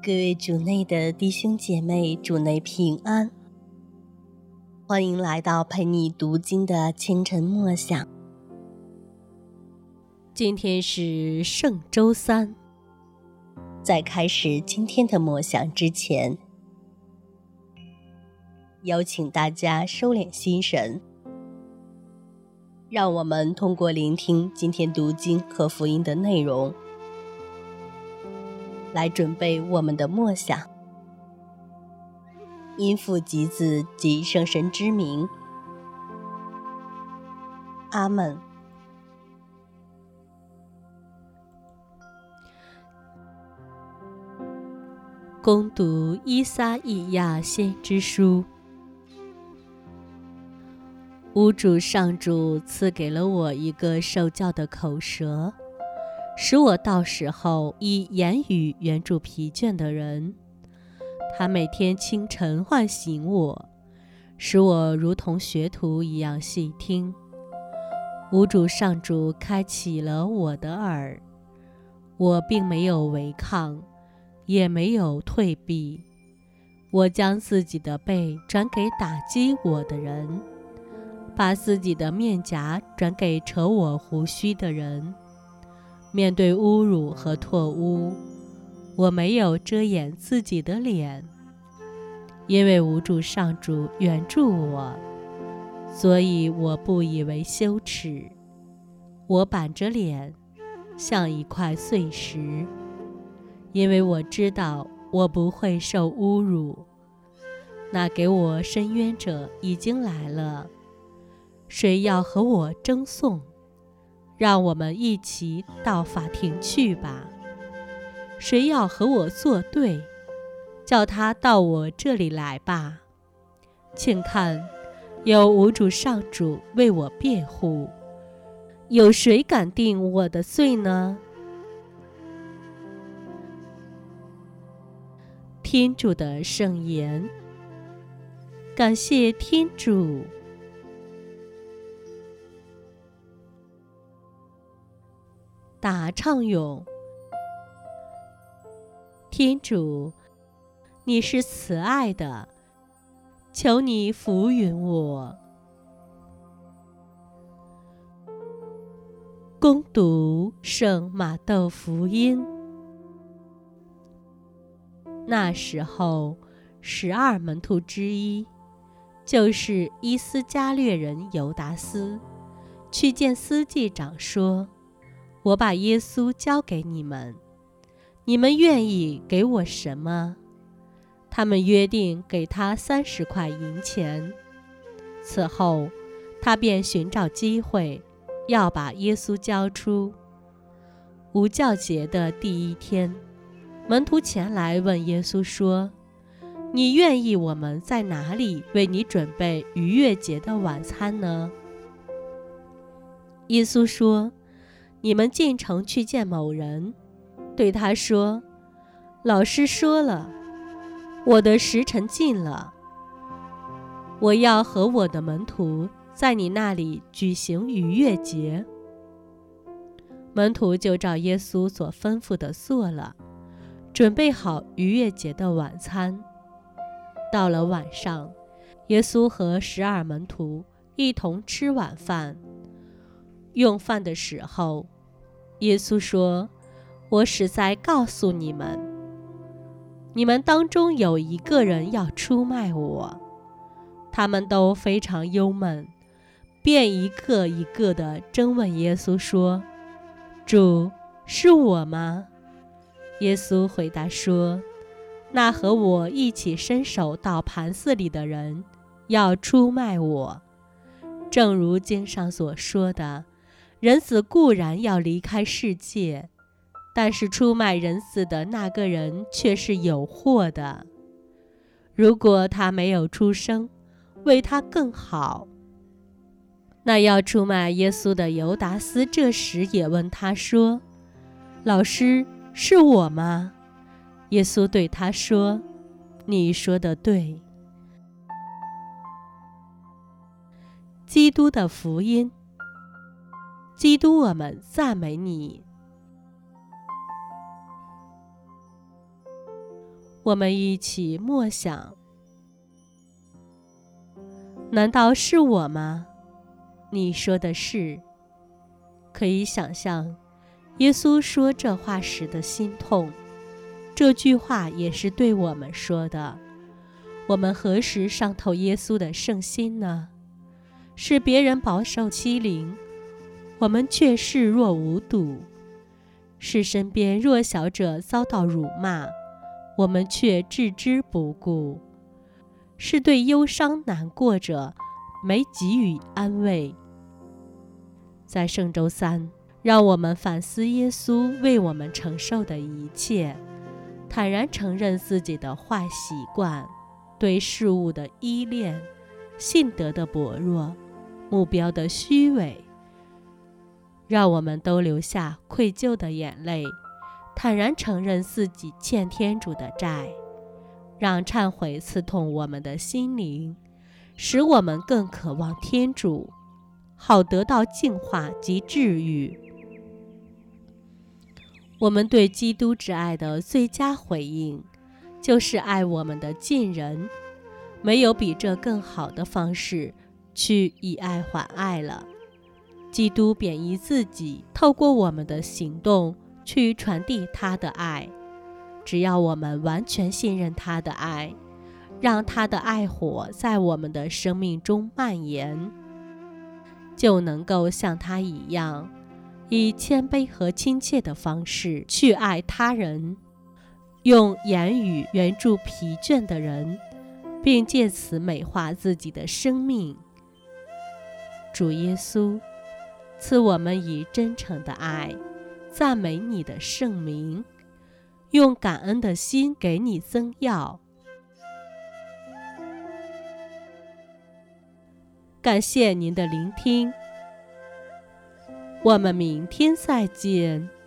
各位主内的弟兄姐妹，主内平安。欢迎来到陪你读经的清晨默想。今天是圣周三，在开始今天的默想之前，邀请大家收敛心神，让我们通过聆听今天读经和福音的内容，来准备我们的默想。因父及子及圣神之名，阿们。恭读依撒意亚先知书。吾主上主赐给了我一个受教的口舌，使我到时候以言语援助疲倦的人。他每天清晨唤醒我，使我如同学徒一样细听。吾主上主开启了我的耳，我并没有违抗，也没有退避。我将自己的背转给打击我的人，把自己的面颊转给扯我胡须的人。面对侮辱和唾污，我没有遮掩自己的脸，因为吾主上主援助我，所以我不以为羞耻。我板着脸，像一块碎石，因为我知道我不会受侮辱。那给我伸冤者已经来了，谁要和我争讼？让我们一起到法庭去吧。谁要和我作对，叫他到我这里来吧。请看，有吾主上主为我辩护，有谁敢定我的罪呢？天主的圣言。感谢天主。答唱咏。天主，你是慈爱的，求你抚允我。恭读圣马窦福音。那时候，12门徒之一，就是伊斯加略人犹达斯，去见司祭长说：我把耶稣交给你们，你们愿意给我什么？他们约定给他30块银钱。此后，他便寻找机会，要把耶稣交出。无教节的第一天，门徒前来问耶稣说：你愿意我们在哪里为你准备逾越节的晚餐呢？耶稣说：你们进城去见某人，对他说：老师说了，我的时辰近了，我要和我的门徒在你那里举行逾越节。门徒就照耶稣所吩咐的做了，准备好逾越节的晚餐。到了晚上，耶稣和12门徒一同吃晚饭。用饭的时候，耶稣说：我实在告诉你们，你们当中有一个人要出卖我。他们都非常忧闷，便一个一个地争问耶稣说：主，是我吗？耶稣回答说：那和我一起伸手到盘子里的人要出卖我。正如经上所说的，人子固然要离开世界，但是出卖人子的那个人却是有祸的。如果他没有出生，为他更好。那要出卖耶稣的犹达斯这时也问他说：老师，是我吗？耶稣对他说：你说得对。基督的福音。基督，我们赞美你。 我们一起默想。难道是我吗？你说的是。可以想象耶稣说这话时的心痛，这句话也是对我们说的。我们何时伤透耶稣的圣心呢？是别人饱受欺凌，我们却视若无睹；是身边弱小者遭到辱骂，我们却置之不顾；是对忧伤难过者没给予安慰。在圣周三，让我们反思耶稣为我们承受的一切，坦然承认自己的坏习惯，对事物的依恋，信德的薄弱，目标的虚伪。让我们都流下愧疚的眼泪，坦然承认自己欠天主的债，让忏悔刺痛我们的心灵，使我们更渴望天主，好得到净化及治愈。我们对基督之爱的最佳回应，就是爱我们的近人。没有比这更好的方式去以爱还爱了。基督贬义自己，透过我们的行动去传递他的爱。只要我们完全信任他的爱，让他的爱火在我们的生命中蔓延，就能够像他一样，以谦卑和亲切的方式去爱他人，用言语援助疲倦的人，并借此美化自己的生命。主耶稣，赐我们以真诚的爱，赞美你的圣名，用感恩的心给你增药。感谢您的聆听，我们明天再见。